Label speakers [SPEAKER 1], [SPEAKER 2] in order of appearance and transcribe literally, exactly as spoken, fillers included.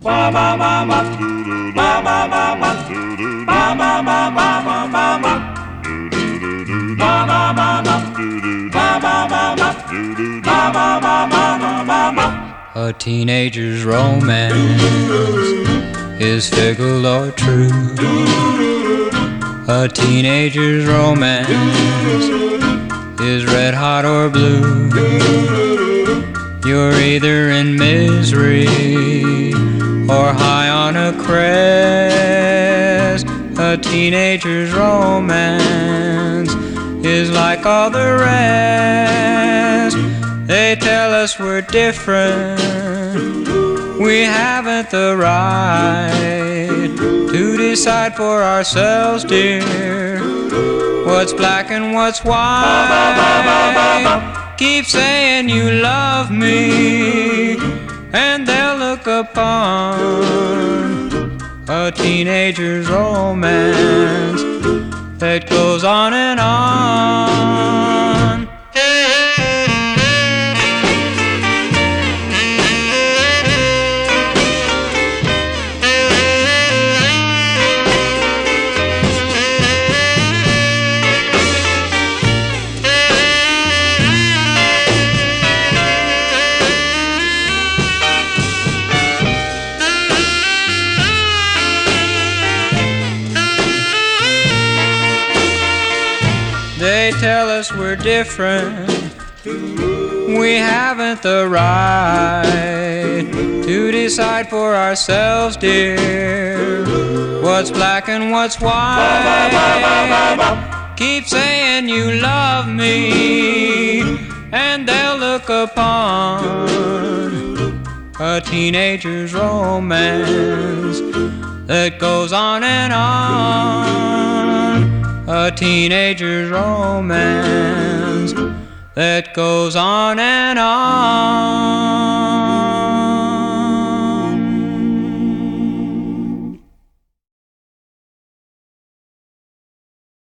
[SPEAKER 1] A teenager's romance is fickle or true. A teenager's romance is red hot or blue. You're either in misery or high on a crest. A teenager's romance is like all the rest. They tell us we're different, we haven't the right to decide for ourselves, dear, what's black and what's white. Keep saying you love me, and they'll look upon a teenager's romance that goes on and on. They tell us we're different, we haven't the right to decide for ourselves, dear, what's black and what's white. Keep saying you love me, and they'll look upon a teenager's romance that goes on and on. A teenager's romance that goes on and on.